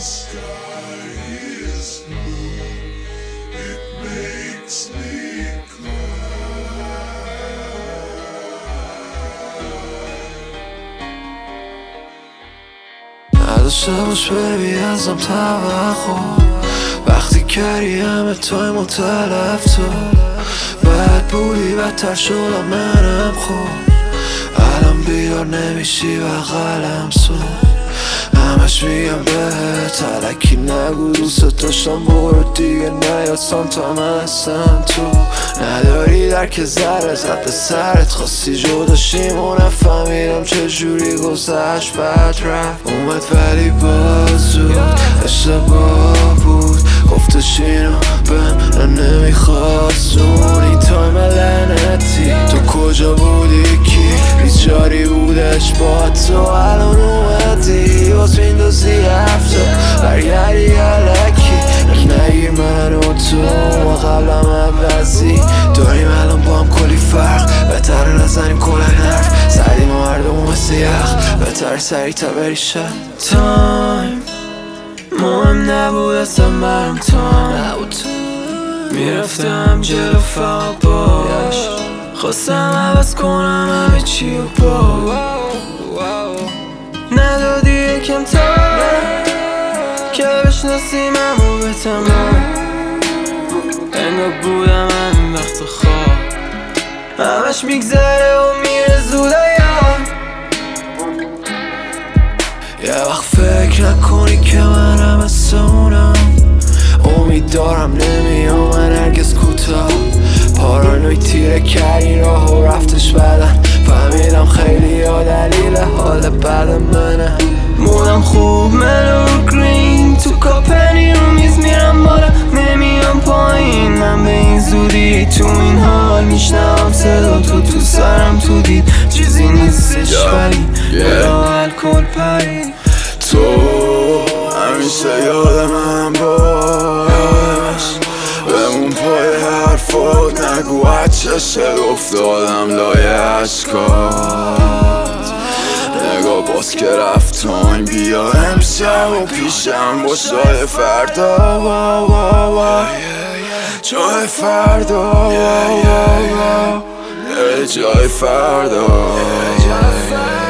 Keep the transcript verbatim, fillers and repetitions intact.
sky is blue, it makes me cry. نداشته باش ببی ازم توقع وقتی کردی همه تایم تلف تو بد بودی بدتر شدم منم خوب الان بیدار نمیشی و قلم سو همش میگم بهت تلکی نگو دوست داشتم برو دیگه نیا سانتا من هستم تو نداری درک ذره زد به سرت خواستی جداشیم و نفهمیدم چجوری گذشت بعد رفت اومد ولی باز زود اشتباه بود گفتش اینو بهم نمیخواستون این تایم لعنتی تو کجا بودی کی بیچاری بودش با تو الان اومدی باز میندازی هفته برگردی علکی نگی من و تو ما قبلم عوضی داریم الان با هم کلی فرق بهتر نزنیم کلن حرف سردیم و مردم مثل یخ بهتر سریع تا بری شد تایم مهم نبود اصلا برم تایم میرفتم جلو فقط باش خواستم عوض کنم همه چی و با ندادی یکم تا که بشناسی من رو به تمام انگار بودم همین وقت خواب همش میگذره و میره زود ایام یه وقت فکر نکنی که من هم مثل اونم امید دارم نمیام من هرگز کوتاه پارانوی تیره کردی راه و رفتش بدن فهمیدم خیلی ها دلیل حال بد منه مودم خوب ملو گرین تو کاپنی رو میز میرم بالا نمیام پایین من به این زودی تو این حال میشنم صدا تو تو سرم تو دید چیزی نیستش ولی بلا الکل پرید تو همیشه یاد من باش بمون پای حرفات نگو چشت افتادم لای عشقات نگاه باز که رفت تایم بیا امشب و پیشم با شای فردا جای فردا جای فردا